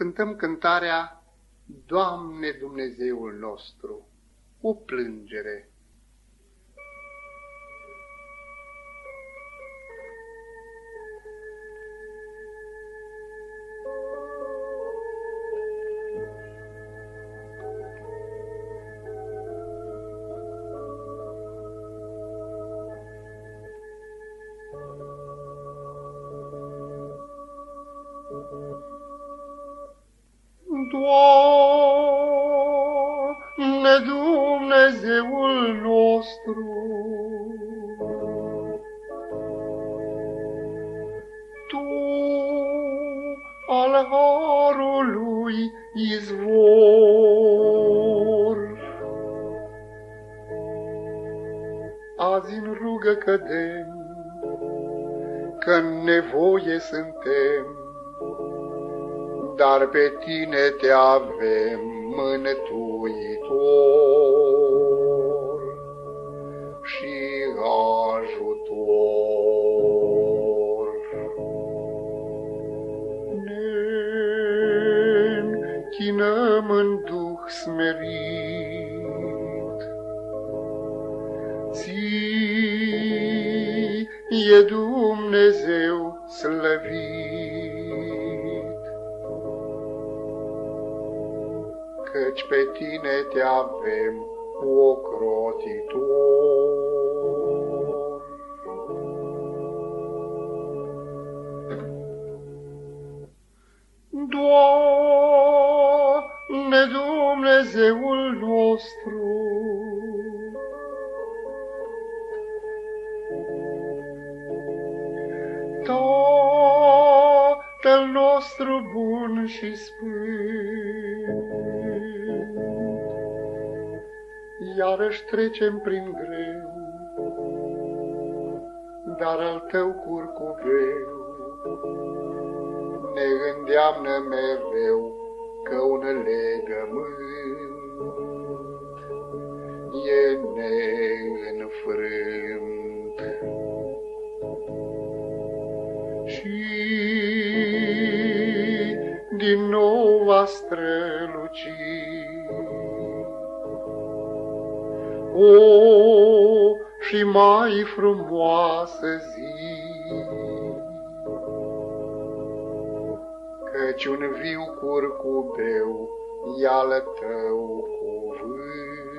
cântăm cântarea Doamne Dumnezeul nostru, o plângere. Doamne Dumnezeul nostru, Tu al harului izvor, azi în rugă cădem, că-n nevoie suntem, dar pe Tine Te avem, Mântuitor și ajutor. Ne-nchinăm în duh smerit, Ție, Dumnezeu slăvit, căci pe Tine Te avem, ocrotitor. Doamne Dumnezeul nostru, Tatăl nostru bun și sfânt, iarăși trecem prin greu, dar al Tău curcubeu ne îndeamnă mereu că un legământ e neînfrânt. Și din nou a strălucit o și mai frumoasă zi, căci un viu curcubeu e al Tău cuvânt.